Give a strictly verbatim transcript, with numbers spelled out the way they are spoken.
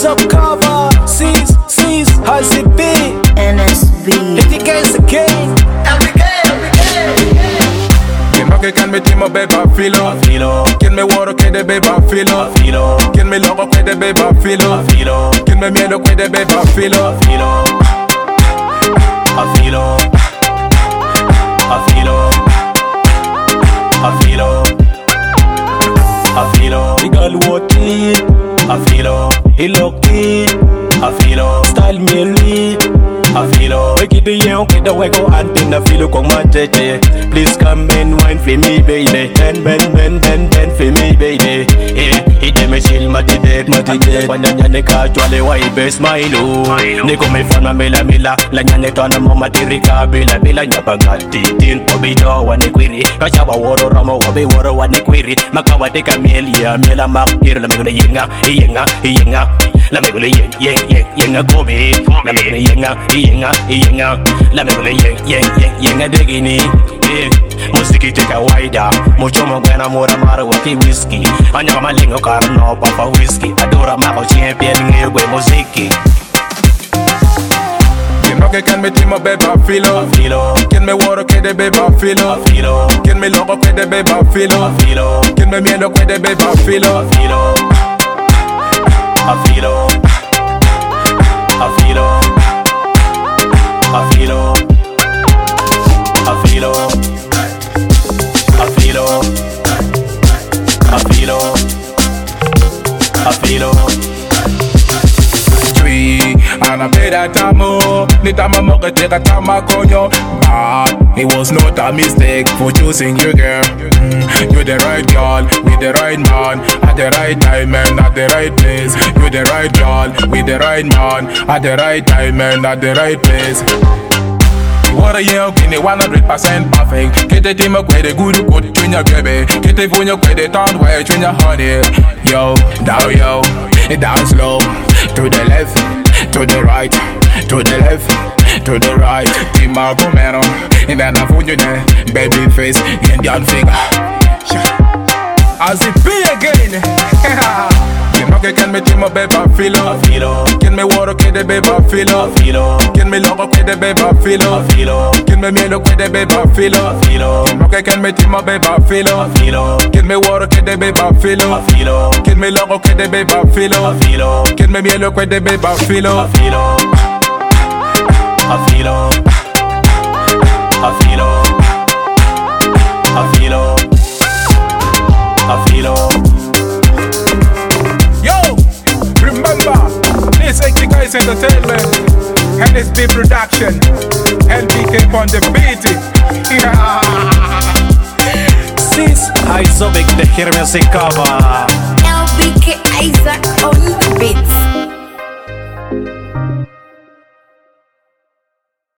Eyes up cover, sees, sees, how's it be? N S B. If you guys the king, every game, every game. Che kan mi timo beba filo filo Ken mi woro che de beba filo filo Ken mi logo che de beba filo filo Ken mi mielo che de beba filo filo A filo A filo A filo A filo the girl what it, A filo he look it, A filo style me lead. A filo We get the young, get the way go and in the filo con manchete. Please come and wine for me, baby. Bend, bend, bend, bend, bend for me, baby. Eh, it dem chill, mati dead, mati dead. When the nyane casually, why best smile? Ne come fan ma mela mela, la nyane tona mama tirika bela bela nyapagati tin obito wane query. Kachawa woro ramo wabe woro wane query. Makawa teka melia mela makir la megule yenga, yenga, yenga. La megule yeng, yeng, yeng, yenga gobe. La megule yenga, yenga, yenga. La megule yeng, yeng, yeng, yenga degini. Eh, musiki teka waida. Mucho mo buena mora mara waki whiskey. Anya kama lingo karno papa whiskey. Adora mako champion ngegwe muziki. Che kan mi timo beba filo filo Ken mi woro che de beba filo filo Ken mi logo che de beba filo filo Ken mi mielo che de beba filo filo A filo A filo A filo A filo A filo A filo A filo And I play that tamo, ni tama moke take a tama konyo. But it was not a mistake for choosing you, girl. Mm, you're the right girl with the right man at the right time and at the right place. You're the right girl with the right man at the right time and at the right place. What a young kid, one hundred percent perfect. Get the team up with the good good train your baby. Get the phone up with the town where train your honey. Yo, down yo, down slow. To the left, to the right, to the left, to the right. Team up Romero, and then I put you there. Baby face, Indian figure. As it be again. Che kan mi timo beba filo filo Ken mi woro che de beba filo filo Ken mi logo che de beba filo filo Ken mi mielo che de beba filo filo Che kan mi timo beba filo filo Ken mi woro che de beba filo filo Ken mi logo che de beba filo filo Ken mi mielo che de beba filo filo A filo A filo A filo A filo Remember, this is the guys entertainment, N S B production, L B K on the beat. Yeah. Sis, I so big the here music cover. L B K Isaac on the beats.